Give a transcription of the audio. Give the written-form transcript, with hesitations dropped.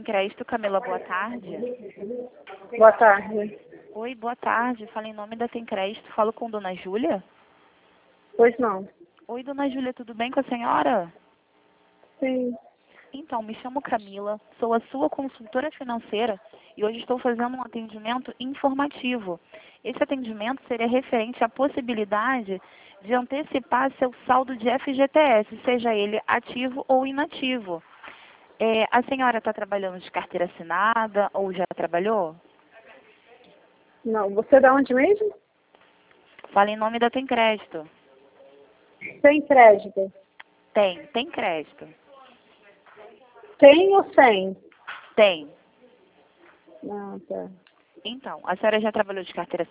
Crédito, Camila, boa tarde. Boa tarde. Oi, boa tarde. Fala em nome da Tem Crédito. Falo com Dona Júlia? Pois não. Oi, Dona Júlia, tudo bem com a senhora? Sim. Então, me chamo Camila, sou a sua consultora financeira e hoje estou fazendo um atendimento informativo. Esse atendimento seria referente à possibilidade de antecipar seu saldo de FGTS, seja ele ativo ou inativo. A senhora está trabalhando de carteira assinada ou já trabalhou? Não. Você é da onde mesmo? Fala em nome da Tem Crédito. Sem crédito. Tem crédito. Tem ou sem? Tem. Ah, tá. Então, a senhora já trabalhou de carteira